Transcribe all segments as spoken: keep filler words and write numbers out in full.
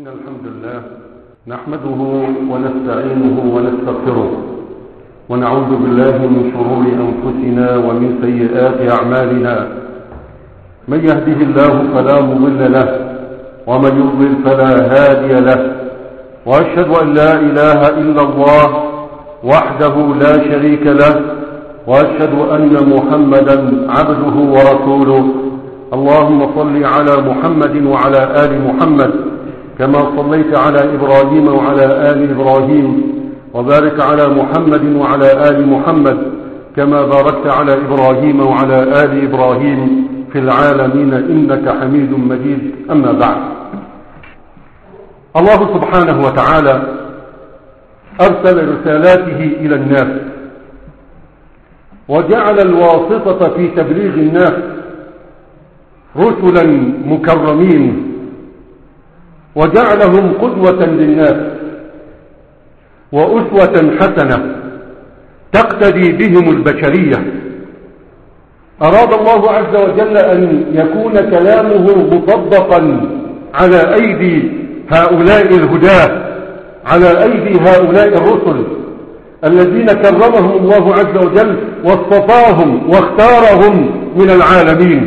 إن الحمد لله نحمده ونستعينه ونستغفره ونعوذ بالله من شرور أنفسنا ومن سيئات أعمالنا. من يهده الله فلا مضل له ومن يضلل فلا هادي له، وأشهد أن لا إله إلا الله وحده لا شريك له، وأشهد أن محمدا عبده ورسوله. اللهم صل على محمد وعلى آل محمد كما صليت على إبراهيم وعلى آل إبراهيم، وبارك على محمد وعلى آل محمد كما باركت على إبراهيم وعلى آل إبراهيم في العالمين إنك حميد مجيد. أما بعد، الله سبحانه وتعالى أرسل رسالاته إلى الناس، وجعل الواسطة في تبليغ الناس رسلا مكرمين، وجعلهم قدوة للناس وأسوة حسنة تقتدي بهم البشرية. أراد الله عز وجل أن يكون كلامه مطبقا على أيدي هؤلاء الهداة، على أيدي هؤلاء الرسل الذين كرمهم الله عز وجل واصطفاهم واختارهم من العالمين.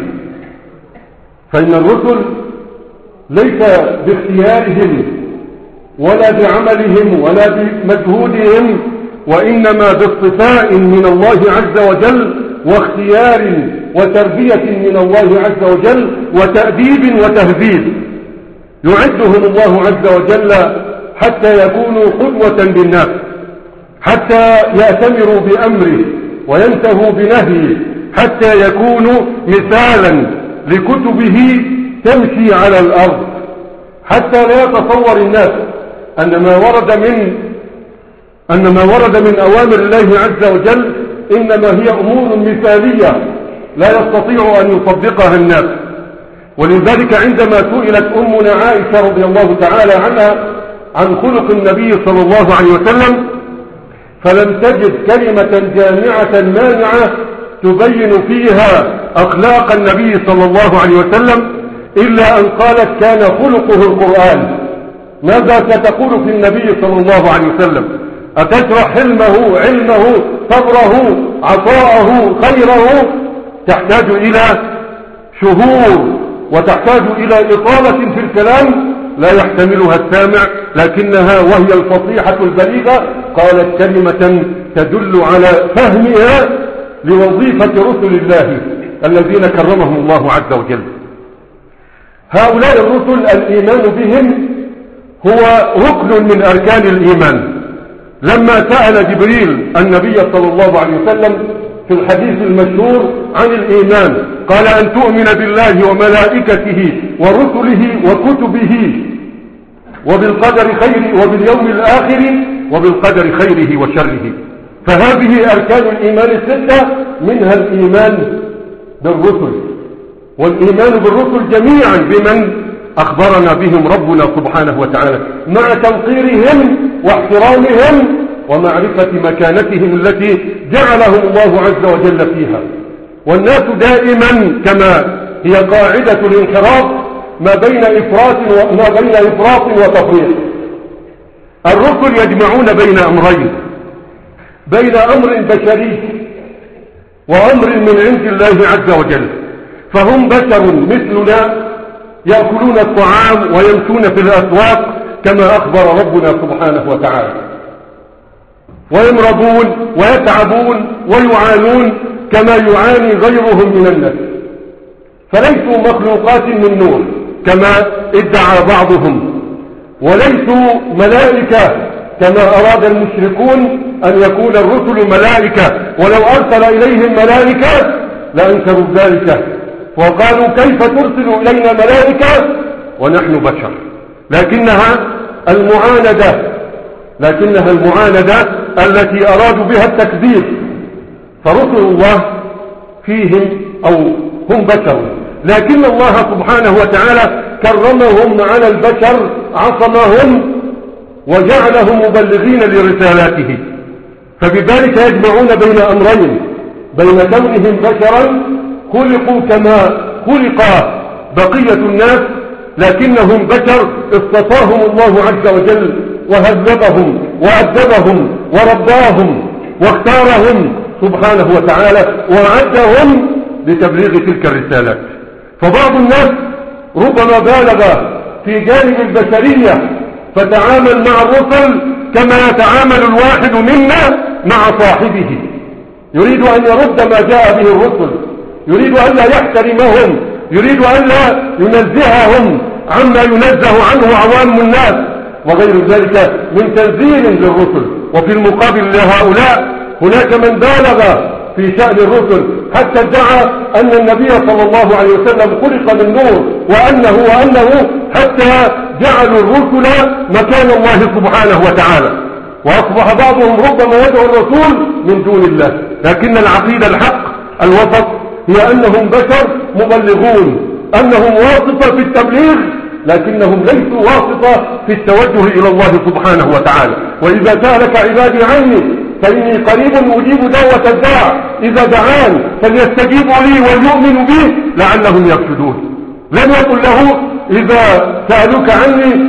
فإن الرسل ليس باختيارهم ولا بعملهم ولا بمجهودهم، وإنما باصطفاء من الله عز وجل واختيار وتربية من الله عز وجل وتأديب وتهذيب. يعدهم الله عز وجل حتى يكونوا قدوة للناس، حتى يأتمروا بأمره وينتهوا بنهيه، حتى يكونوا مثالا لكتبه تمشي على الأرض، حتى لا يتصور الناس أن ما ورد من أن ما ورد من أوامر الله عز وجل إنما هي أمور مثالية لا يستطيع أن يصدقها الناس. ولذلك عندما سئلت أمنا عائشة رضي الله تعالى عنها عن خلق النبي صلى الله عليه وسلم، فلم تجد كلمة جامعة مانعة تبين فيها أخلاق النبي صلى الله عليه وسلم إلا أن قالت كان خلقه القرآن. ماذا ستقول في النبي صلى الله عليه وسلم؟ أتشرح حلمه، علمه، صبره، عطاءه، خيره؟ تحتاج إلى شهور وتحتاج إلى إطالة في الكلام لا يحتملها السامع، لكنها وهي الفصيحة البليغة قالت كلمة تدل على فهمها لوظيفة رسل الله الذين كرمهم الله عز وجل. هؤلاء الرسل الإيمان بهم هو ركن من أركان الإيمان. لما سأل جبريل النبي صلى الله عليه وسلم في الحديث المشهور عن الإيمان قال أن تؤمن بالله وملائكته ورسله وكتبه وبالقدر خيره وباليوم الآخر وبالقدر خيره وشره. فهذه أركان الإيمان الستة، منها الإيمان بالرسل، والإيمان بالرسل جميعا بمن أخبرنا بهم ربنا سبحانه وتعالى، مع توقيرهم واحترامهم ومعرفة مكانتهم التي جعلهم الله عز وجل فيها. والناس دائما كما هي قاعدة الانحراف ما بين إفراط وما بين إفراط وتفريط. الرسل يجمعون بين أمرين، بين أمر بشري وأمر من عند الله عز وجل. فهم بشر مثلنا يأكلون الطعام ويمشون في الأسواق كما أخبر ربنا سبحانه وتعالى، ويمرضون ويتعبون ويعانون كما يعاني غيرهم من الناس، فليسوا مخلوقات من نور كما ادعى بعضهم، وليسوا ملائكة كما أراد المشركون أن يكون الرسل ملائكة، ولو أرسل إليهم ملائكة لأنكروا ذلك وقالوا كيف ترسل إلينا ملائكة ونحن بشر. لكنها المعاندة لكنها المعاندة التي أرادوا بها التكذيب. فرسل الله فيهم أو هم بشر، لكن الله سبحانه وتعالى كرمهم على البشر، عصمهم وجعلهم مبلغين لرسالاته. فبذلك يجمعون بين أمرين، بين كونهم بشرا خلقوا كما خلق بقية الناس لكنهم بشر اصطفاهم الله عز وجل وهذبهم وأدبهم ورباهم واختارهم سبحانه وتعالى وأعدهم لتبليغ تلك الرسالات. فبعض الناس ربما بالغ في جانب البشرية فتعامل مع الرسل كما يتعامل الواحد منا مع صاحبه، يريد أن يرد ما جاء به الرسل، يريد أن لا يحترمهم، يريد أن لا ينزههم عما ينزه عنه عوام الناس وغير ذلك من تنزيل للرسل. وفي المقابل لهؤلاء هناك من بالغ في شأن الرسل حتى ادعى أن النبي صلى الله عليه وسلم خلق من نور وأنه وأنه حتى جعلوا الرسل مكان الله سبحانه وتعالى، وأصبح بعضهم ربما يدعو الرسول من دون الله. لكن العقيدة الحق الوسط هي أنهم بشر مبلغون، أنهم واسطة في التبليغ لكنهم ليسوا واسطة في التوجه إلى الله سبحانه وتعالى. وإذا سألك عبادي عني فإني قريب أجيب دعوة الداع إذا دعان فليستجيبوا لي وليؤمنوا بي لعلهم يرشدون. لم يقل له إذا سألوك عني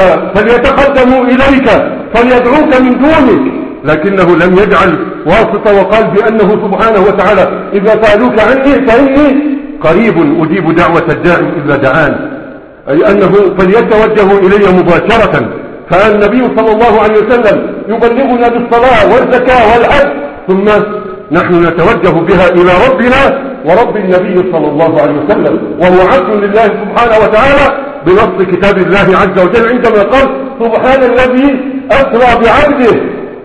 فليتقدموا إليك فليدعوك من دونك، لكنه لم يجعل واسطة وقال بأنه سبحانه وتعالى إذا سألوك عني فإني قريب أجيب دعوة الداع إذا دعان، أي أنه فليتوجهوا إلي مباشرة. فالنبي صلى الله عليه وسلم يبلغنا بالصلاة والزكاة والحج ثم نحن نتوجه بها إلى ربنا ورب النبي صلى الله عليه وسلم، وهو عبد لله سبحانه وتعالى بنص كتاب الله عز وجل عندما قال سبحان الذي أسرى بعبده،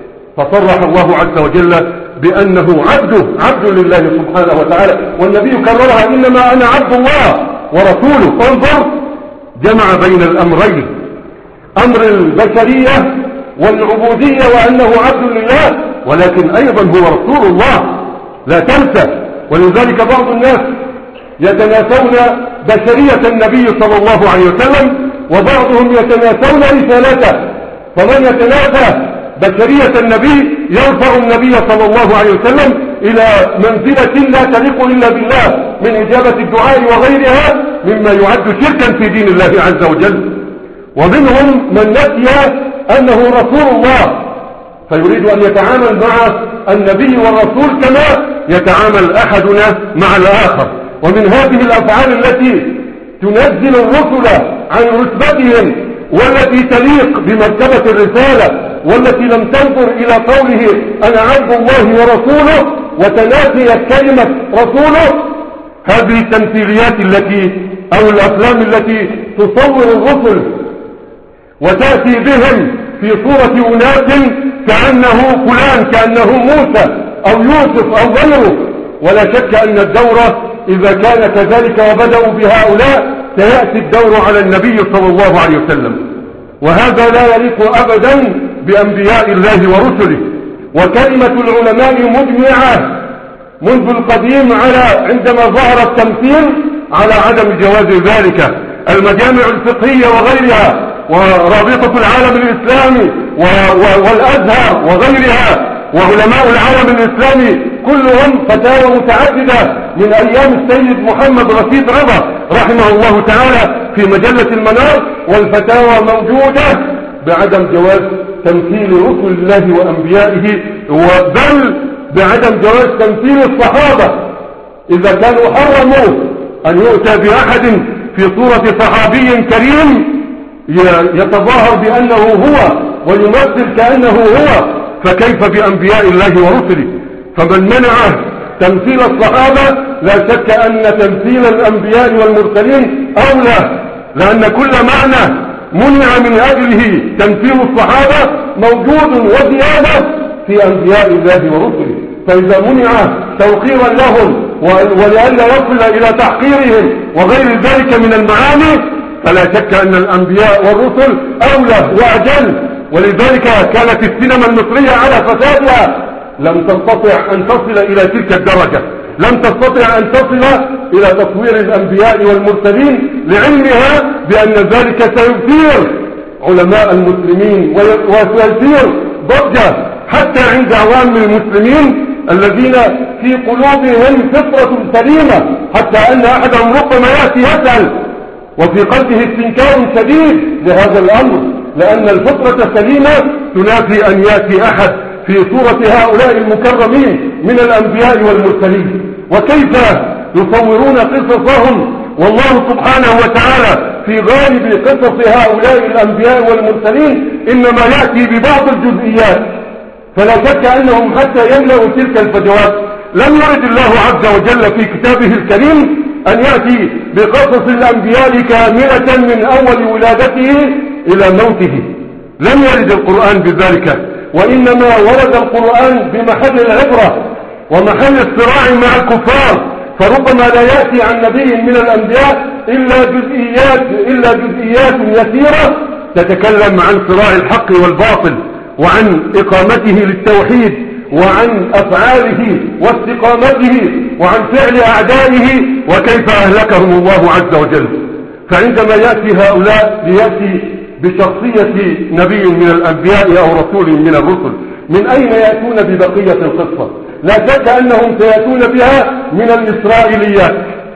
فصرح الله عز وجل بأنه عبده عبد لله سبحانه وتعالى، والنبي كررها إنما أنا عبد الله ورسوله. فانظر جمع بين الأمرين، أمر البشرية والعبودية وأنه عبد لله، ولكن أيضا هو رسول الله لا تنسى. ولذلك بعض الناس يتناسون بشرية النبي صلى الله عليه وسلم وبعضهم يتناسون رسالته، فمن يتناسى بشرية النبي يرفع النبي صلى الله عليه وسلم إلى منزلة لا تليق إلا بالله من إجابة الدعاء وغيرها مما يعد شركا في دين الله عز وجل. ومنهم من نسي أنه رسول الله فيريد أن يتعامل مع النبي والرسول كما يتعامل أحدنا مع الآخر. ومن هذه الأفعال التي تنزل الرسل عن رتبتهم والتي تليق بمرتبة الرسالة والتي لم تنظر إلى قوله أنا عبد الله ورسوله وتناسيت كلمة رسوله، هذه التمثيليات التي أو الأفلام التي تصور الرسل وتأتي بهم في صورة أناس كأنه فلان كأنه موسى أو يوسف أو غيره. ولا شك أن الدورة إذا كان كذلك وبدأوا بهؤلاء سيأتي الدور على النبي صلى الله عليه وسلم، وهذا لا يليق أبدا بأنبياء الله ورسله. وكلمة العلماء مجمعة منذ القديم على عندما ظهر التمثيل على عدم جواز ذلك. المجامع الفقهية وغيرها ورابطة العالم الإسلامي والأزهر وغيرها وعلماء العالم الإسلامي كلهم فتاوى متعددة من أيام السيد محمد رشيد رضا رحمه الله تعالى في مجلة المنار، والفتاوى موجودة بعدم جواز تمثيل رسل الله وأنبيائه، بل بعدم جواز تمثيل الصحابة إذا كانوا حرموا أن يؤتى بأحد في صورة صحابي كريم يتظاهر بأنه هو ويمثل كأنه هو، فكيف بأنبياء الله ورسله؟ فمن منع تمثيل الصحابة لا شك أن تمثيل الأنبياء والمرسلين أولى، لأن كل معنى منع من أجله تمثيل الصحابة موجود وزيادة في أنبياء الله ورسله. فإذا منع توقيرا لهم ولئلا يصل إلى تحقيرهم وغير ذلك من المعاني فلا شك أن الأنبياء والرسل أولى وأجل. ولذلك كانت السينما المصرية على فسادها لم تستطع أن تصل إلى تلك الدرجة، لم تستطع أن تصل إلى تصوير الأنبياء والمرسلين لعلمها بأن ذلك سيثير علماء المسلمين وسيثير ضجة حتى عند عوام المسلمين الذين في قلوبهم فطرة سليمة، حتى أن أحدهم ربما يأتي يسأل وفي قلبه استنكار شديد لهذا الأمر، لأن الفطرة السليمة تنافي أن يأتي أحد في صورة هؤلاء المكرمين من الأنبياء والمرسلين. وكيف يصورون قصصهم والله سبحانه وتعالى في غالب قصص هؤلاء الأنبياء والمرسلين إنما يأتي ببعض الجزئيات، فلا شك أنهم حتى يملأوا تلك الفجوات لم يرد الله عز وجل في كتابه الكريم أن يأتي بقصص الأنبياء كاملة من أول ولادته إلى موته. لم يرد القرآن بذلك، وإنما ورد القرآن بمحل العبرة ومحل الصراع مع الكفار، فربما لا يأتي عن نبي من الأنبياء إلا جزئيات إلا جزئيات يسيرة تتكلم عن صراع الحق والباطل، وعن إقامته للتوحيد، وعن أفعاله واستقامته، وعن فعل أعدائه وكيف أهلكهم الله عز وجل. فعندما يأتي هؤلاء ليأتي بشخصية نبي من الأنبياء أو رسول من الرسل، من أين يأتون ببقية القصة؟ لا شك أنهم سيأتون بها من الإسرائيليات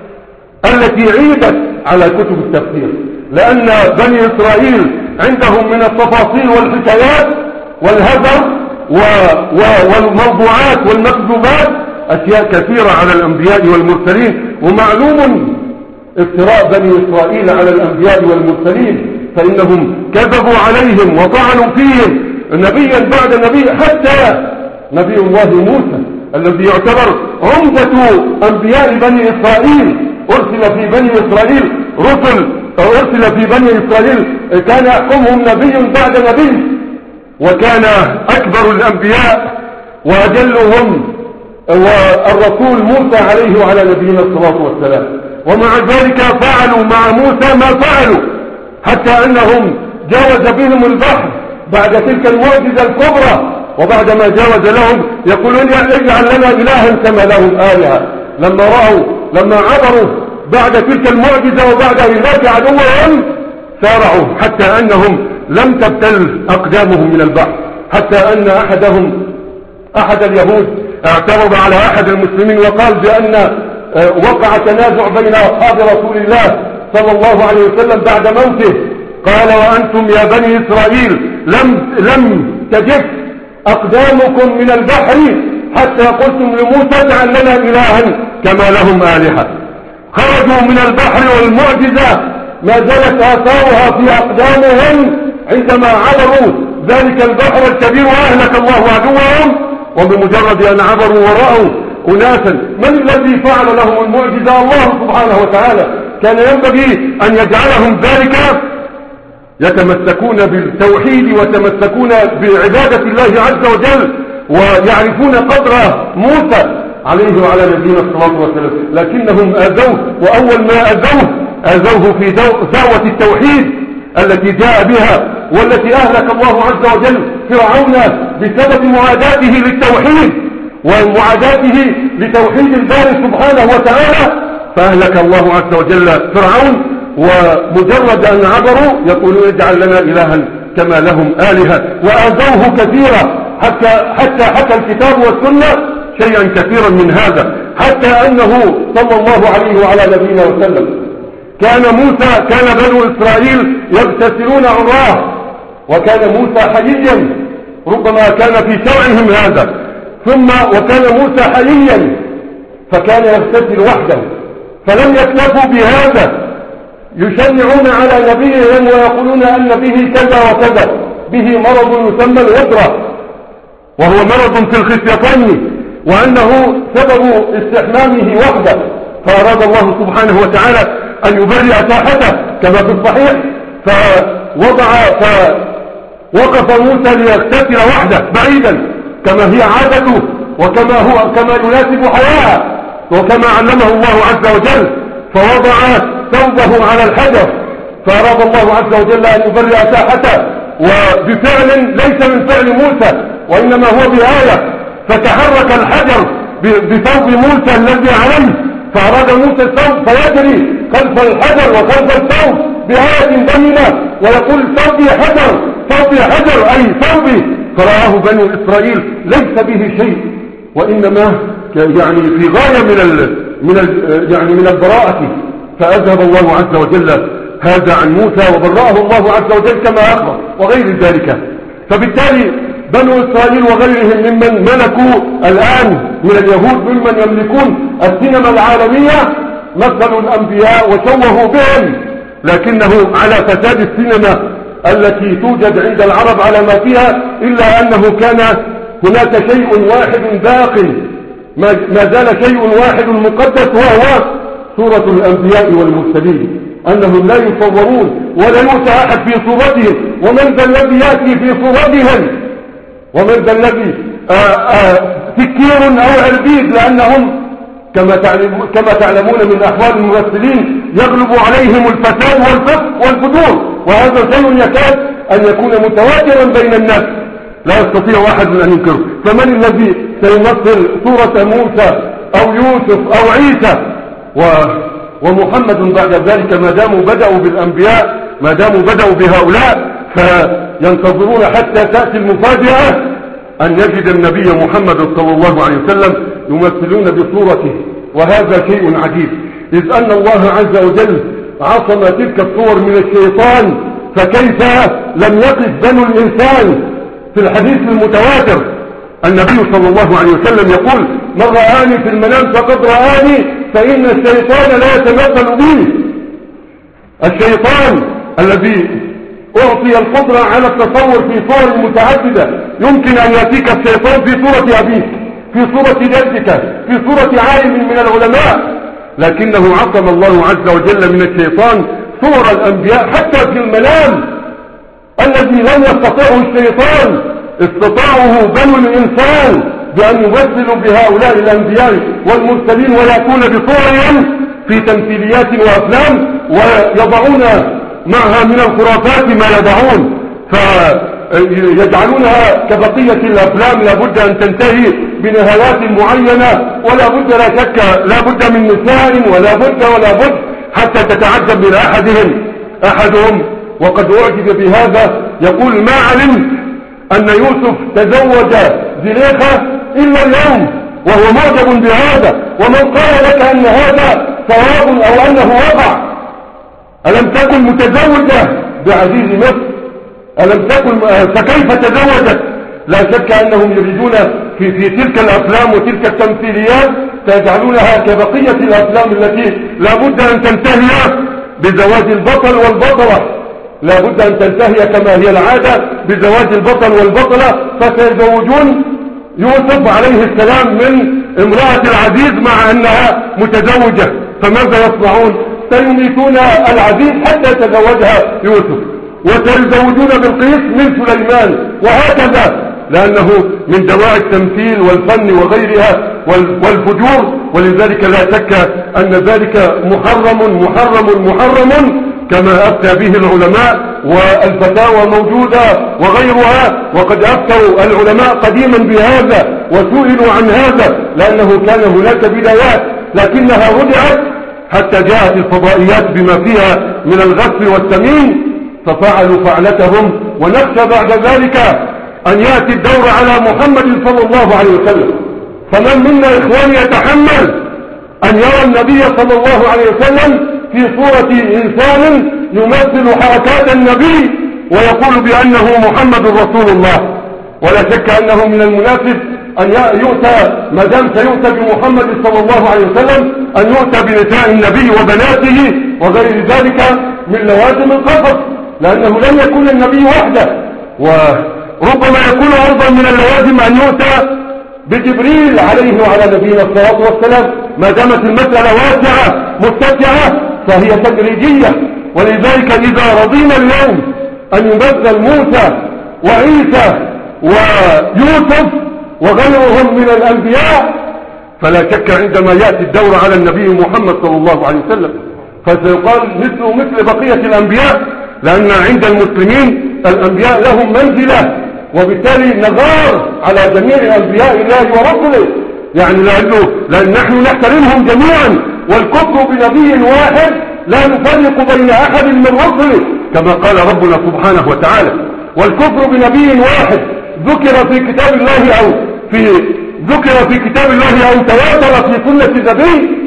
التي عيبت على كتب التفسير، لأن بني إسرائيل عندهم من التفاصيل والحكايات والهزر و... و... والموضوعات والمكذوبات أشياء كثيرة على الأنبياء والمرسلين. ومعلوم افتراء بني إسرائيل على الأنبياء والمرسلين، فإنهم كذبوا عليهم وطعنوا فيهم نبيا بعد نبي، حتى نبي الله موسى الذي يعتبر عمدة أنبياء بني إسرائيل أرسل في بني إسرائيل رسل أو أرسل في بني إسرائيل كان يحكمهم نبي بعد نبي، وكان أكبر الأنبياء وأجلهم والرسول موسى عليه وعلى نبينا الصلاة والسلام. ومع ذلك فعلوا مع موسى ما فعلوا، حتى أنهم جاوز بهم البحر بعد تلك المعجزة الكبرى، وبعدما جاوز لهم يقولون اجعل لنا إلها كما لهم آلهة. لما رأوا لما عبروا بعد تلك المعجزة وبعد إهلاك عدوهم سارعوا، حتى أنهم لم تبتل أقدامهم من البحر، حتى أن أحدهم أحد اليهود اعترض على أحد المسلمين وقال بأن وقع تنازع بين أصحاب رسول الله صلى الله عليه وسلم بعد موته، قال وأنتم يا بني إسرائيل لم لم تجف أقدامكم من البحر حتى قلتم لموسى اجعل لنا إلها كما لهم آلهة. خرجوا من البحر والمعجزة ما زالت آثارها في أقدامهم عندما عبروا ذلك البحر الكبير وأهلك الله عدوهم. وبمجرد أن عبروا ورأوا أناسا، من الذي فعل لهم المعجزة؟ الله سبحانه وتعالى. كان ينبغي أن يجعلهم ذلك يتمسكون بالتوحيد ويتمسكون بعبادة الله عز وجل ويعرفون قدر موسى عليه وعلى نبينا الصلاة والسلام، لكنهم آذوه. وأول ما آذوه آذوه في دعوة التوحيد التي جاء بها والتي أهلك الله عز وجل فرعون بسبب معاداته للتوحيد ومعاداته لتوحيد الباري سبحانه وتعالى، فأهلك الله عز وجل فرعون. ومجرد أن عبروا يقولون اجعل لنا إلها كما لهم آلهة، وآذوه كثيرا، حتى حتى حتى الكتاب والسنة شيئا كثيرا من هذا، حتى أنه صلى الله عليه وعلى نبينا وسلم كان موسى كان بنو إسرائيل يغتسلون عراه، وكان موسى حييا، ربما كان في شرعهم هذا، ثم وكان موسى حييا فكان يغتسل وحده، فلم يكتفوا بهذا، يشنعون على نبيهم ويقولون أن به كذا وكذا، به مرض يسمى الغدرة وهو مرض في الخصيتين، وأنه سبب استحمامه وحده. فأراد الله سبحانه وتعالى أن يبرئ ساحته كما في الصحيح، فوضع فوقف موسى ليغتسل وحده بعيدا كما هي عادته وكما هو كما يناسب حياة وكما علمه الله عز وجل، فوضع ثوبه على الحجر، فأراد الله عز وجل أن يبرئ ساحته، وبفعل ليس من فعل موسى وإنما هو بآية، فتحرك الحجر بثوب موسى الذي عليه، فأراد موسى الثوب فيجري خلف الحجر وخلف الثوب بآية بينة ويقول ثوبي حجر ثوبي حجر أي ثوبي، فرآه بنو إسرائيل ليس به شيء، وإنما يعني في غاية من ال من ال يعني من البراءة، فأذهب الله عز وجل هذا عن موسى وبرأه الله عز وجل كما أخبر وغير ذلك. فبالتالي بنو إسرائيل وغيرهم ممن ملكوا الآن من اليهود ممن يملكون السينما العالمية مثلوا الأنبياء وشوهوا بهم، لكنه على فساد السينما التي توجد عند العرب على ما فيها، إلا أنه كان هناك شيء واحد باق، ما زال شيء واحد مقدس، وهو صورة الأنبياء والمرسلين، أنهم لا يصورون ولا يؤتى أحد في صورتهم. ومن ذا الذي يأتي في صورتهم؟ ومن ذا الذي سكير أو عربيد؟ لأنهم كما كما تعلمون من أحوال الممثلين يغلب عليهم الفساد والفسق والفجور، وهذا شيء يكاد أن يكون متواترا بين الناس لا يستطيع أحد أن ينكره. فمن الذي سيمثل صورة موسى أو يوسف أو عيسى و ومحمد بعد ذلك؟ ما داموا بدأوا بالأنبياء، ما داموا بدأوا بهؤلاء، فينتظرون حتى تأتي المفاجأة أن يجد النبي محمد صلى الله عليه وسلم يمثلون بصورته، وهذا شيء عجيب، إذ أن الله عز وجل عصم تلك الصور من الشيطان، فكيف لم يقف بنو الإنسان؟ في الحديث المتواتر النبي صلى الله عليه وسلم يقول: من رآني في المنام فقد رآني، فإن الشيطان لا يتمثل به. الشيطان الذي أعطي القدرة على التصور في صور متعددة، يمكن أن يأتيك الشيطان في صورة أبيك، في صورة جدك، في صورة عالم من العلماء، لكنه عصم الله عز وجل من الشيطان صور الأنبياء حتى في المنام. الذي لم يستطيعه الشيطان استطاعه بنو الإنسان بأن يمثلوا بهؤلاء الأنبياء والمرسلين ويأتون بصورهم في تمثيليات وأفلام، ويضعون معها من الخرافات ما يضعون، فيجعلونها كبقية الأفلام لابد أن تنتهي بنهايات معينة، ولا بد لا شك لا بد من نساء ولا بد ولا بد، حتى تتعجب من أحدهم أحدهم وقد أعجب بهذا يقول: ما علمت أن يوسف تزوج زليخة إلا اليوم، وهو معجب بهذا. ومن قال لك أن هذا صواب أو أنه وقع؟ ألم تكن متزوجة بعزيز مصر؟ ألم تكن فكيف تزوجت؟ لا شك أنهم يريدون في, في تلك الأفلام وتلك التمثيليات فيجعلونها كبقية الأفلام التي لا بد أن تنتهي بزواج البطل والبطلة، لا بد أن تنتهي كما هي العادة بزواج البطل والبطلة، فسيزوجون يوسف عليه السلام من امرأة العزيز مع أنها متزوجة، فماذا يصنعون؟ سيميتون العزيز حتى يتزوجها يوسف، وسيزوجون بالقيس من سليمان، وهكذا، لأنه من دواعي التمثيل والفن وغيرها والفجور. ولذلك لا شك أن ذلك محرم محرم محرم كما أفتى به العلماء، والفتاوى موجودة وغيرها، وقد أفتوا العلماء قديما بهذا وسئلوا عن هذا، لأنه كان هناك بدايات لكنها رجعت حتى جاءت الفضائيات بما فيها من الغسل والتميم ففعلوا فعلتهم. ونخشى بعد ذلك أن يأتي الدور على محمد صلى الله عليه وسلم. فمن منا إخواني يتحمل أن يرى النبي صلى الله عليه وسلم في صورة إنسان يمثل حركات النبي ويقول بأنه محمد رسول الله؟ ولا شك أنه من المناسب أن يؤتى، ما دام سيؤتى بمحمد صلى الله عليه وسلم، أن يؤتى بنساء النبي وبناته وغير ذلك من لوازم القصص، لأنه لم يكن النبي وحده، وربما يكون أيضا من اللوازم أن يؤتى بجبريل عليه وعلى نبينا الصلاة والسلام. ما دامت المسألة واسعة متسعة فهي تدريجية. ولذلك إذا رضينا اليوم أن يمثل موسى وعيسى ويوسف وغيرهم من الأنبياء، فلا شك عندما يأتي الدور على النبي محمد صلى الله عليه وسلم فسيقال مثل مثل بقية الأنبياء، لأن عند المسلمين الأنبياء لهم منزلة، وبالتالي نغار على جميع أنبياء الله ورسله، يعني لأنه لأن نحن نحترمهم جميعا، والكفر بنبي واحد لا نفرق بين أحد من رسله كما قال ربنا سبحانه وتعالى. والكفر بنبي واحد ذكر في كتاب الله أو في ذكر في كتاب الله أو تواتر في سنة نبي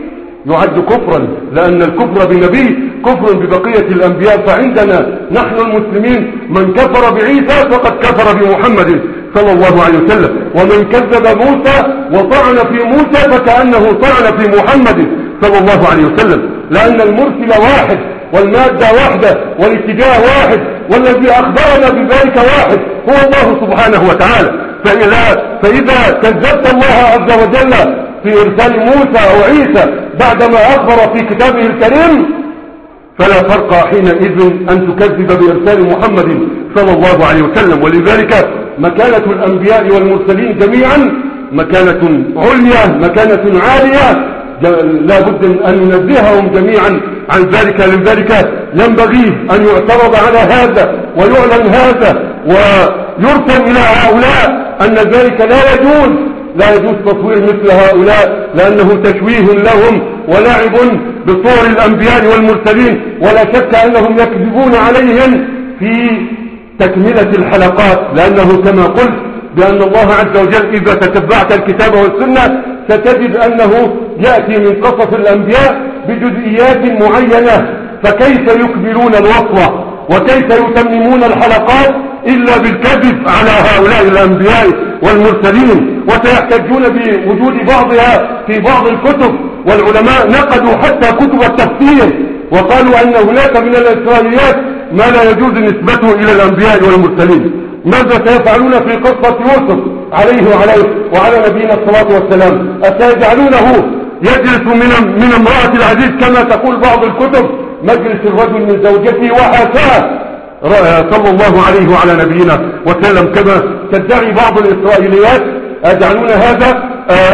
يعد كفرا، لأن الكفر بنبي كفر ببقية الأنبياء. فعندنا نحن المسلمين من كفر بعيسى فقد كفر بمحمد صلى الله عليه وسلم، ومن كذب موسى وطعن في موسى فكأنه طعن في محمد صلى الله عليه وسلم، لأن المرسل واحد والمادة واحدة والاتجاه واحد، والذي أخبرنا بذلك واحد هو الله سبحانه وتعالى. فإذا, فإذا كذبت الله عز وجل في إرسال موسى أو عيسى بعدما أخبر في كتابه الكريم فلا فرق حينئذ أن تكذب بإرسال محمد صلى الله عليه وسلم. ولذلك مكانة الأنبياء والمرسلين جميعا مكانة عليا، مكانة عالية، لا بد أن ننزههم جميعا عن ذلك. لذلك ينبغي أن يعترض على هذا ويعلن هذا ويرسل إلى هؤلاء أن ذلك لا يجوز، لا يجوز تصوير مثل هؤلاء، لأنه تشويه لهم ولعب بصور الأنبياء والمرسلين، ولا شك أنهم يكذبون عليهم في تكملة الحلقات، لأنه كما قلت بأن الله عز وجل إذا تتبعت الكتاب والسنة ستجد أنه يأتي من قصص الأنبياء بجزئيات معينة، فكيف يكملون الوصف وكيف يتممون الحلقات إلا بالكذب على هؤلاء الأنبياء والمرسلين؟ وسيحتجون بوجود بعضها في بعض الكتب، والعلماء نقدوا حتى كتب التفسير وقالوا أن هناك من الإسرائيليات ما لا يجوز نسبته إلى الأنبياء والمرسلين. ماذا سيفعلون في قصة يوسف عليه وعليه وعلى نبينا الصلاة والسلام؟ أسيجعلونه يجلس من من امرأة العزيز كما تقول بعض الكتب مجلس الرجل من زوجته وحاشاه صلى الله عليه وعلى نبينا وسلم كما تدعي بعض الإسرائيليات؟ أجعلون هذا؟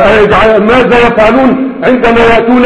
ماذا يفعلون عندما يأتون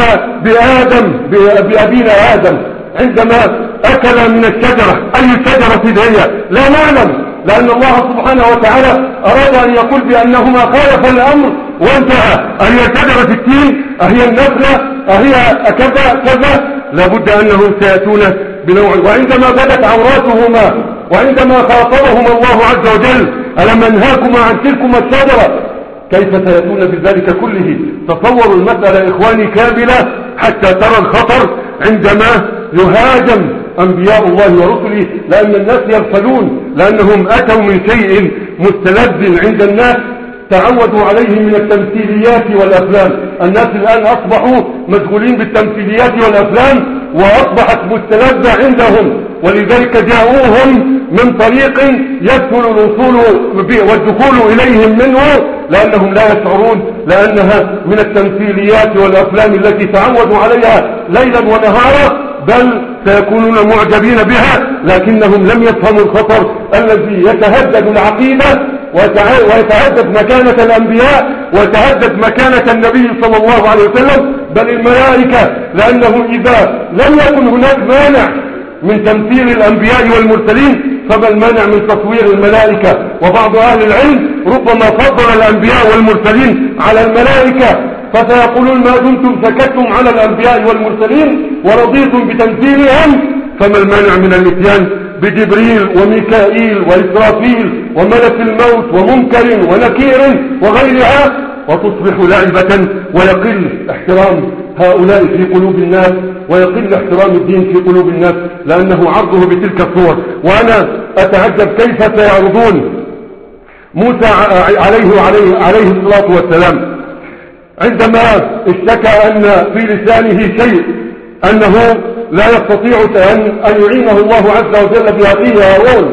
بآدم بأبينا آدم عندما أكل من الشجرة؟ أي شجرة هي؟ لا نعلم، لأن الله سبحانه وتعالى أراد أن يقول بأنهما خالف الأمر وانتهى. أهي شجرة التين؟ أهي النخلة؟ أهي كذا كذا؟ لابد أنهم سيأتون بنوع. وعندما بدت عوراتهما وعندما خاطبهما الله عز وجل ألم أنهاكما عن تلكما الشجرة، كيف سيأتون بذلك كله؟ تصوروا المسألة إخواني كاملة حتى ترى الخطر عندما يهاجم أنبياء الله ورسله، لأن الناس يغفلون، لأنهم أتوا من شيء مستلذ عند الناس تعودوا عليه من التمثيليات والأفلام. الناس الآن أصبحوا مشغولين بالتمثيليات والأفلام وأصبحت مستلذة عندهم، ولذلك جاءوهم من طريق يسهل الوصول والدخول إليهم منه، لأنهم لا يشعرون لأنها من التمثيليات والأفلام التي تعودوا عليها ليلا ونهارا، بل سيكونون معجبين بها، لكنهم لم يفهموا الخطر الذي يتهدد العقيدة ويتهدد مكانة الأنبياء ويتهدد مكانة النبي صلى الله عليه وسلم بل الملائكة، لأنه إذا لم يكن هناك مانع من تمثيل الأنبياء والمرسلين فما المانع من تصوير الملائكة؟ وبعض أهل العلم ربما فضل الأنبياء والمرسلين على الملائكة، فسيقولون ما دمتم سكتتم على الأنبياء والمرسلين ورضيتم بتمثيلهم فما المانع من الاتيان بجبريل وميكائيل وإسرافيل وملك الموت ومنكر ونكير وغيرها، وتصبح لعبة ويقل احترام هؤلاء في قلوب الناس ويقل احترام الدين في قلوب الناس لأنه عرضه بتلك الصور. وأنا أتعجب كيف سيعرضون موسى عليه وعليه عليه الصلاة والسلام عندما اشتكى أن في لسانه شيء أنه لا يستطيع أن, أن يعينه الله عز وجل بأخيه هارون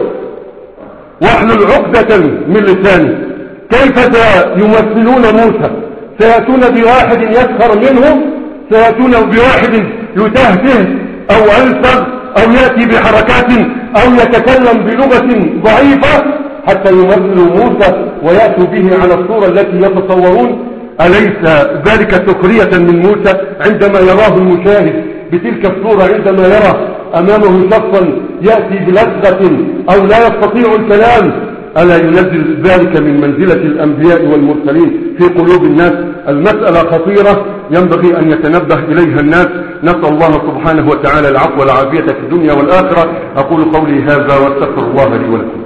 واحلل عقدة من لسانه. كيف سيمثلون موسى؟ سيأتون بواحد يسخر منه، سيأتون بواحد يتهته أو أنسب أو يأتي بحركات أو يتكلم بلغة ضعيفة حتى يمثلوا موسى ويأتوا به على الصورة التي يتصورون. أليس ذلك سخرية من موسى عندما يراه المشاهد بتلك الصورة، عندما يرى أمامه شخصا يأتي بلذة أو لا يستطيع الكلام؟ ألا ينزل ذلك من منزلة الأنبياء والمرسلين في قلوب الناس؟ المسألة خطيرة ينبغي أن يتنبه إليها الناس. نسأل الله سبحانه وتعالى العفو والعافية في الدنيا والآخرة. أقول قولي هذا واستغفر الله لي ولكم.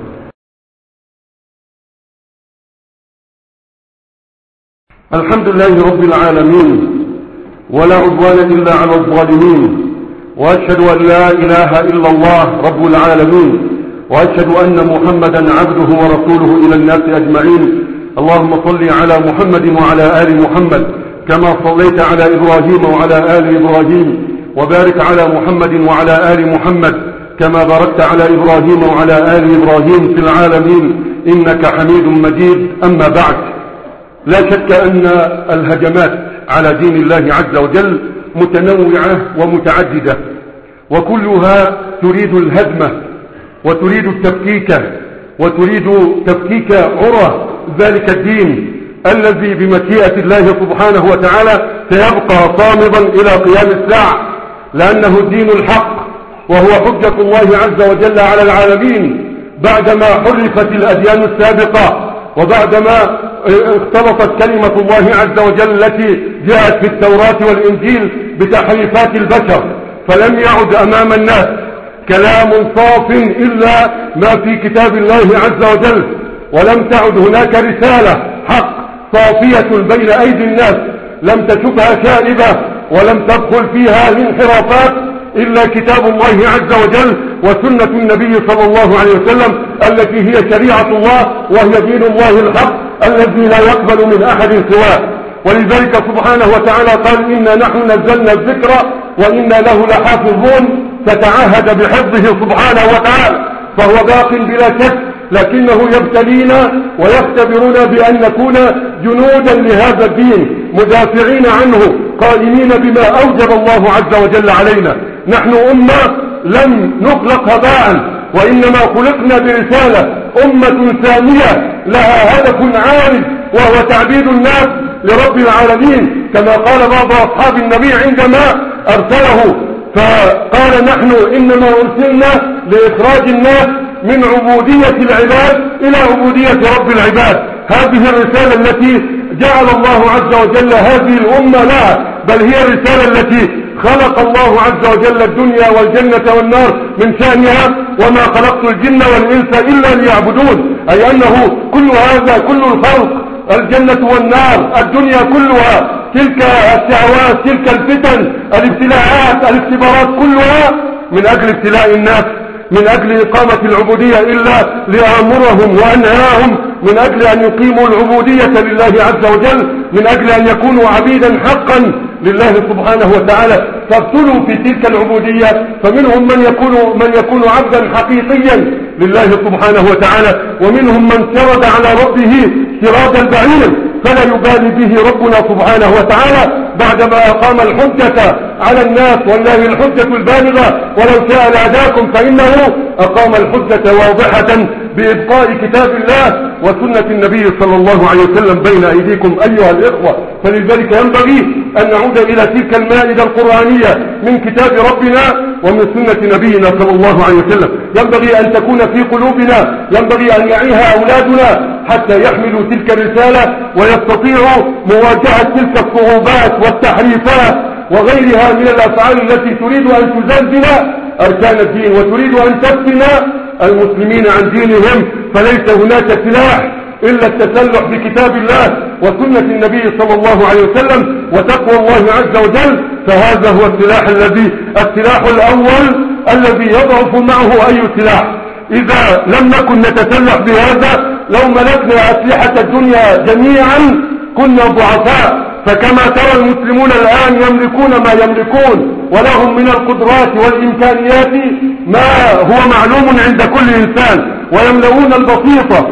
الحمد لله رب العالمين، ولا عدوان إلا على الظالمين، وأشهد أن لا إله إلا الله رب العالمين، وأشهد أن محمدا عبده ورسوله إلى الناس أجمعين. اللهم صل على محمد وعلى آل محمد كما صليت على إبراهيم وعلى آل إبراهيم، وبارك على محمد وعلى آل محمد كما باركت على إبراهيم وعلى آل إبراهيم في العالمين إنك حميد مجيد. أما بعد، لا شك أن الهجمات على دين الله عز وجل متنوعة ومتعددة، وكلها تريد الهدمة وتريد التفكيك وتريد تفكيك عرى ذلك الدين الذي بمشيئة الله سبحانه وتعالى سيبقى صامدا إلى قيام الساعة، لأنه الدين الحق وهو حجة الله عز وجل على العالمين بعدما حرفت الأديان السابقة، وبعدما اختلطت كلمة الله عز وجل التي جاءت في التوراة والإنجيل بتحريفات البشر، فلم يعد أمام الناس كلام صاف إلا ما في كتاب الله عز وجل، ولم تعد هناك رسالة حق صافية بين أيدي الناس لم تشبها شائبة ولم تدخل فيها انحرافات إلا كتاب الله عز وجل وسنة النبي صلى الله عليه وسلم التي هي شريعة الله وهي دين الله الحق الذي لا يقبل من أحد سواه. ولذلك سبحانه وتعالى قال: إنا نحن نزلنا الذكر وإنا له لحافظون، فتعهد بحفظه سبحانه وتعالى، فهو باق بلا شك، لكنه يبتلينا ويختبرنا بأن نكون جنودا لهذا الدين مدافعين عنه قائمين بما أوجب الله عز وجل علينا. نحن أمة لم نخلق هباء، وإنما خلقنا برسالة، أمة ثانية لها هدف عالي وهو تعبيد الناس لرب العالمين، كما قال بعض أصحاب النبي عندما أرسله فقال: نحن إنما أرسلنا لإخراج الناس من عبودية العباد إلى عبودية رب العباد. هذه الرسالة التي جعل الله عز وجل هذه الأمة لها، بل هي الرسالة التي خلق الله عز وجل الدنيا والجنة والنار من شأنها: وما خلقت الجن والإنس إلا ليعبدون، أي أنه كل هذا، كل الخلق، الجنة والنار، الدنيا كلها، تلك الشهوات، تلك الفتن، الابتلاءات، الاختبارات، كلها من أجل ابتلاء الناس، من أجل إقامة العبودية إلا لأمرهم وأنهاهم، من أجل أن يقيموا العبودية لله عز وجل، من أجل أن يكونوا عبيدا حقا لله سبحانه وتعالى، فابتلوا في تلك العبودية، فمنهم من يكون, من يكون عبدا حقيقيا لله سبحانه وتعالى، ومنهم من شرد على ربه شراد البعير فلا يبالي به ربنا سبحانه وتعالى بعدما أقام الحجة على الناس، والله الحجة البالغة ولو شاء لهداكم، فإنه أقام الحجة واضحة بإبقاء كتاب الله وسنة النبي صلى الله عليه وسلم بين أيديكم أيها الإخوة. فلذلك ينبغي أن نعود إلى تلك المائدة القرآنية من كتاب ربنا ومن سنة نبينا صلى الله عليه وسلم، ينبغي أن تكون في قلوبنا، ينبغي أن يعيها أولادنا حتى يحملوا تلك الرسالة ويستطيعوا مواجهة تلك الصعوبات والتحريفات وغيرها من الأفعال التي تريد أن تزلزل أركان الدين وتريد أن تفتن المسلمين عن دينهم. فليس هناك سلاح إلا التسلح بكتاب الله وسنة النبي صلى الله عليه وسلم وتقوى الله عز وجل، فهذا هو السلاح الذي السلاح الأول الذي يضعف معه أي سلاح. إذا لم نكن نتسلح بهذا لو ملكنا أسلحة الدنيا جميعا كنا ضعفاء. فكما ترى المسلمون الآن يملكون ما يملكون ولهم من القدرات والإمكانيات ما هو معلوم عند كل إنسان، ويملؤون البسيطة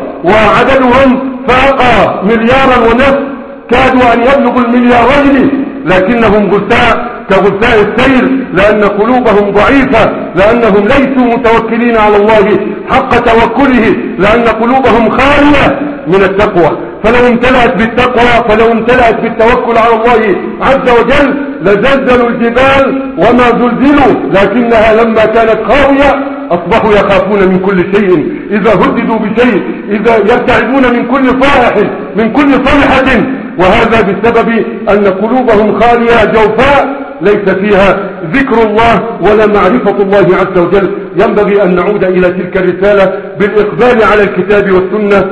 وعددهم فاق مليارا ونصف، كادوا أن يبلغوا المليارين، لكنهم غثاء كغثاء السيل، لأن قلوبهم ضعيفة، لأنهم ليسوا متوكلين على الله حق توكله، لأن قلوبهم خالية من التقوى. فلو امتلأت بالتقوى، فلو امتلأت بالتوكل على الله عز وجل لزلزلوا الجبال وما زلزلوا، لكنها لما كانت خاوية أصبحوا يخافون من كل شيء، إذا هددوا بشيء، إذا يبتعدون من كل صالح، من كل صالحة، وهذا بسبب أن قلوبهم خالية جوفاء ليس فيها ذكر الله ولا معرفة الله عز وجل ينبغي أن نعود إلى تلك الرسالة بالإقبال على الكتاب والسنة،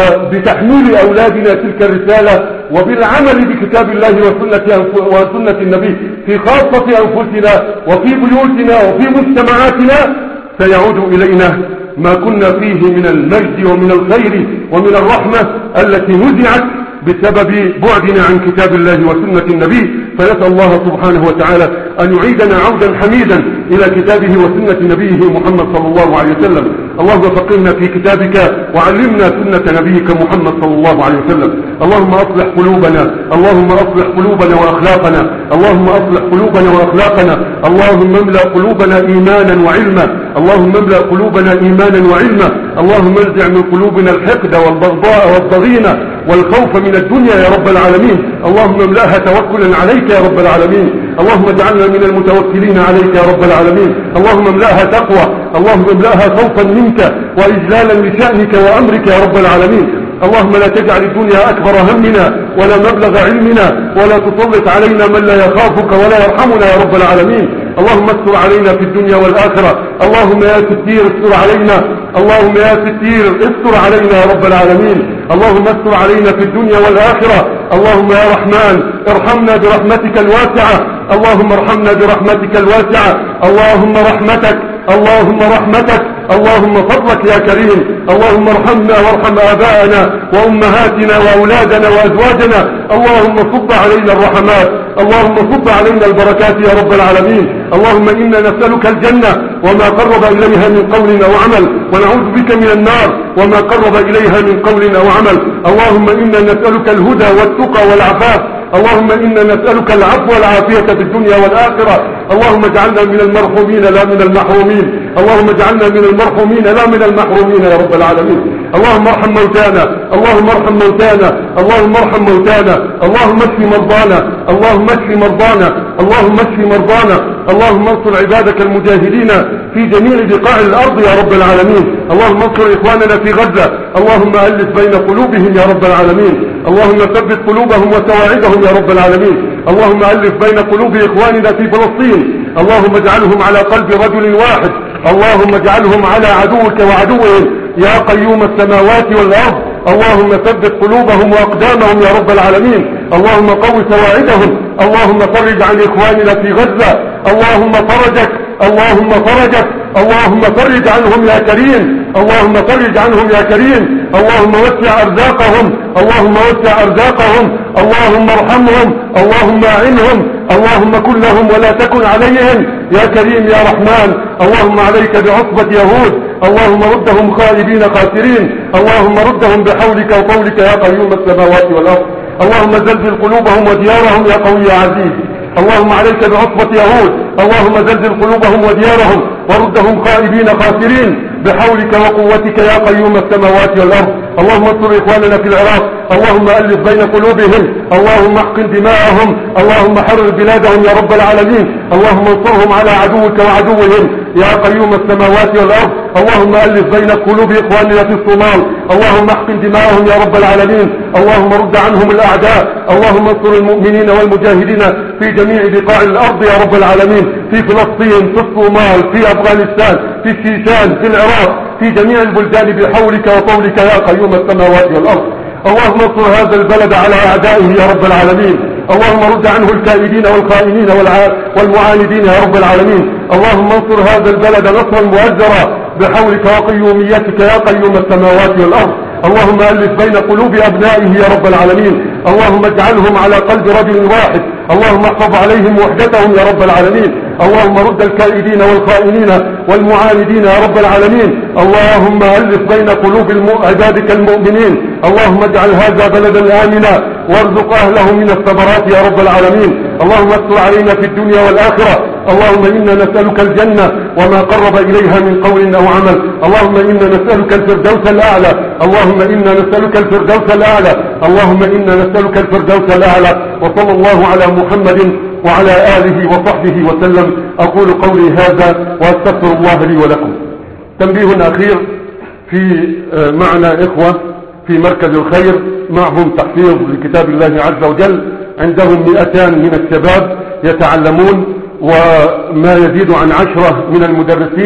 وبتحميل أولادنا تلك الرسالة، وبالعمل بكتاب الله وسنة, وسنة النبي في خاصة أنفسنا وفي بيوتنا وفي مجتمعاتنا، سيعود إلينا ما كنا فيه من المجد ومن الخير ومن الرحمة التي نزعت بسبب بعدنا عن كتاب الله وسنة النبي. فنسأل الله سبحانه وتعالى أن يعيدنا عودا حميدا إلى كتابه وسنة نبيه محمد صلى الله عليه وسلم. اللهم فقهنا في كتابك وعلمنا سنة نبيك محمد صلى الله عليه وسلم. اللهم أصلح قلوبنا اللهم أصلح قلوبنا وأخلاقنا اللهم أصلح قلوبنا وأخلاقنا اللهم املأ قلوبنا إيمانا وعلما اللهم املأ قلوبنا إيمانا وعلما اللهم انزع من قلوبنا الحقد والبغضاء والضغينة والخوف من الدنيا يا رب العالمين. اللهم املأها توكلا عليك يا رب العالمين. اللهم اجعلنا من المتوكلين عليك يا رب العالمين. اللهم املأها تقوى اللهم املأها خوفا منك وإجلالا لشأنك وأمرك يا رب العالمين. اللهم لا تجعل الدنيا أكبر همنا ولا مبلغ علمنا ولا تسلط علينا من لا يخافك ولا يرحمنا يا رب العالمين. اللهم استر علينا في الدنيا والآخرة. اللهم يا ستير استر علينا اللهم يا ستير استر علينا يا رب العالمين. اللهم استر علينا في الدنيا والآخرة. اللهم يا رحمن ارحمنا برحمتك الواسعة اللهم ارحمنا برحمتك الواسعة. اللهم رحمتك اللهم رحمتك اللهم فضلك يا كريم. اللهم ارحمنا وارحم آباءنا وأمهاتنا وأولادنا وأزواجنا. اللهم صب علينا الرحمات اللهم صب علينا البركات يا رب العالمين. اللهم إنا نسألك الجنة وما قرب إليها من قول أو عمل، ونعوذ بك من النار وما قرب إليها من قول أو عمل. اللهم إنا نسألك الهدى والتقى والعفاف. اللهم إنا نسألك العفو والعافية في الدنيا والآخرة. اللهم اجعلنا من المرحومين لا من المحرومين. اللهم اجعلنا من المرحومين لا من المحرومين يا رب العالمين. اللهم ارحم موتانا اللهم ارحم موتانا اللهم ارحم موتانا اللهم اشف مرضانا اللهم اشف مرضانا اللهم اشف مرضانا. اللهم انصر عبادك المجاهدين في جميع بقاع الأرض يا رب العالمين. اللهم انصر إخواننا في غزة. اللهم ألف بين قلوبهم يا رب العالمين. اللهم ثبت قلوبهم وسواعدهم يا رب العالمين. اللهم ألف بين قلوب إخواننا في فلسطين. اللهم اجعلهم على قلب رجل واحد. اللهم اجعلهم على عدوك وعدوهم يا قيوم السماوات والأرض. اللهم ثبت قلوبهم وأقدامهم يا رب العالمين. اللهم قو سواعدهم. اللهم فرج عن إخواننا في غزة. اللهم فرجك اللهم فرجك اللهم فرج عنهم يا كريم. اللهم فرج عنهم يا كريم. اللهم وسع أرزاقهم اللهم وسع أرزاقهم. اللهم ارحمهم اللهم أعنهم. اللهم كن لهم ولا تكن عليهم يا كريم يا رحمن. اللهم عليك بعصبة يهود. اللهم ردهم خائبين خاسرين. اللهم ردهم بحولك وقولك يا قيوم السماوات والأرض. اللهم زلزل قلوبهم وديارهم يا قوي يا عزيز. اللهم عليك بعصبة يهود. اللهم زلزل قلوبهم وديارهم وردهم خائبين خاسرين بحولك وقوتك يا قيوم السماوات والأرض. اللهم انصر إخواننا في العراق. اللهم ألف بين قلوبهم. اللهم احقن دماءهم. اللهم حرر بلادهم يا رب العالمين. اللهم انصرهم على عدوك وعدوهم يا قيوم السماوات والأرض. اللهم ألف بين قلوب إخواننا في الصومال. اللهم احقن دماءهم يا رب العالمين. اللهم رد عنهم الأعداء. اللهم انصر المؤمنين والمجاهدين في جميع بقاع الأرض يا رب العالمين، في فلسطين في الصومال في أفغانستان في الشيشان في العراق في جميع البلدان بحولك وقولك يا قيوم السماوات والأرض. اللهم انصر هذا البلد على أعدائه يا رب العالمين. اللهم رد عنه الكائدين والخائنين والمعاندين يا رب العالمين. اللهم انصر هذا البلد نصرا مؤزرا بحولك وقيوميتك يا قيوم السماوات والأرض. اللهم ألف بين قلوب أبنائه يا رب العالمين. اللهم اجعلهم على قلب رجل واحد. اللهم احفظ عليهم وحدتهم يا رب العالمين. اللهم رد الكائدين والخائنين والمعاندين يا رب العالمين. اللهم ألف بين قلوب عبادك المؤمنين. اللهم اجعل هذا بلدا آمنا وارزق أهله من الثمرات يا رب العالمين. اللهم استر علينا في الدنيا والآخرة. اللهم إنا نسألك الجنة وما قرب إليها من قول أو عمل. اللهم إنا نسألك الفردوس الأعلى. اللهم إنا نسألك الفردوس الأعلى. اللهم إنا نسألك الفردوس الأعلى. وصلى الله على محمد وعلى آله وصحبه وسلم. أقول قولي هذا وأستغفر الله لي ولكم. تنبيه أخير في معنا إخوة في مركز الخير معهم تحفيظ لكتاب الله عز وجل. عندهم مئتان من الشباب يتعلمون وما يزيد عن عشرة من المدرسين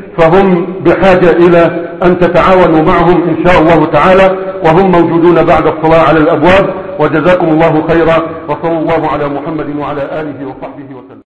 فهم بحاجة إلى أن تتعاونوا معهم إن شاء الله تعالى، وهم موجودون بعد الصلاة على الأبواب. وجزاكم الله خيرا، وصلى الله على محمد وعلى آله وصحبه وسلم.